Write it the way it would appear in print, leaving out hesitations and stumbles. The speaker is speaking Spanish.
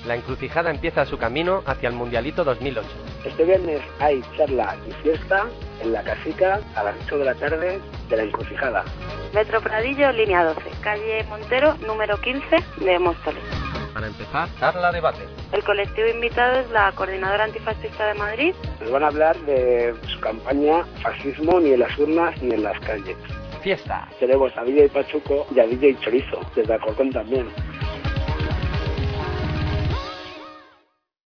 La Encrucijada empieza su camino hacia el Mundialito 2008. Este viernes hay charla y fiesta en La Casica a las 8 de la tarde de La Encrucijada. Metro Pradillo, línea 12, calle Montero, número 15 de Móstoles. Para empezar, charla debate. El colectivo invitado es la Coordinadora Antifascista de Madrid. Nos van a hablar de su campaña Fascismo ni en las urnas ni en las calles. Fiesta. Tenemos a DJ Pachuco y a DJ Chorizo, desde Alcorcón también.